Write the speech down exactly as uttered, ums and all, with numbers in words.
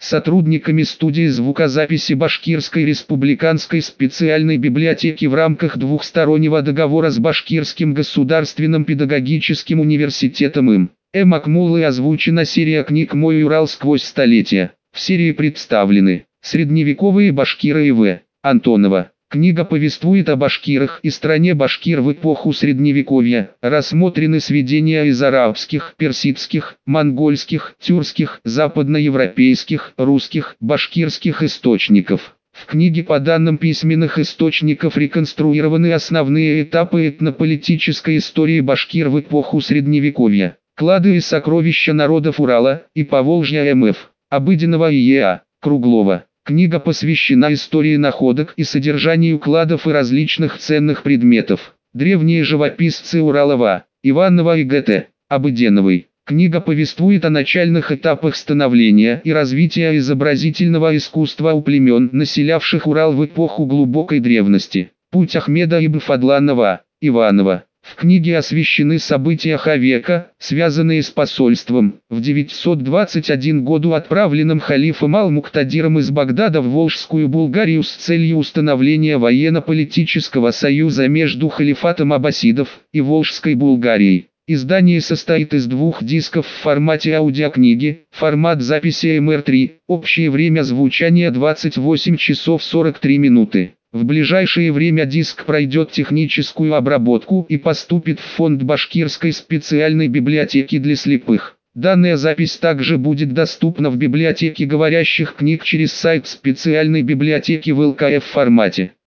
сотрудниками студии звукозаписи Башкирской республиканской специальной библиотеки в рамках двухстороннего договора с Башкирским государственным педагогическим университетом им. М. Акмуллы озвучена серия книг «Мой Урал сквозь столетия». В серии представлены средневековые башкиры и В. Антонова. Книга повествует о башкирах и стране башкир в эпоху Средневековья. Рассмотрены сведения из арабских, персидских, монгольских, тюркских, западноевропейских, русских, башкирских источников. В книге по данным письменных источников реконструированы основные этапы этнополитической истории башкир в эпоху Средневековья. Клады и сокровища народов Урала и Поволжья М Ф. Обыденного и Е А. Круглова. Книга посвящена истории находок и содержанию кладов и различных ценных предметов. Древние живописцы Уралова, Иванова и Г Т. Обыденовой. Книга повествует о начальных этапах становления и развития изобразительного искусства у племен, населявших Урал в эпоху глубокой древности. Путь Ахмеда ибн Фадланова, Иванова. В книге освещены события Х века, связанные с посольством, в девятьсот двадцать первом году отправленным халифом Ал-Муктадиром из Багдада в Волжскую Булгарию с целью установления военно-политического союза между халифатом аббасидов и Волжской Булгарией. Издание состоит из двух дисков в формате аудиокниги, формат записи М Р три, общее время звучания двадцать восемь часов сорок три минуты. В ближайшее время диск пройдет техническую обработку и поступит в фонд Башкирской специальной библиотеки для слепых. Данная запись также будет доступна в библиотеке говорящих книг через сайт специальной библиотеки в Л К Ф формате.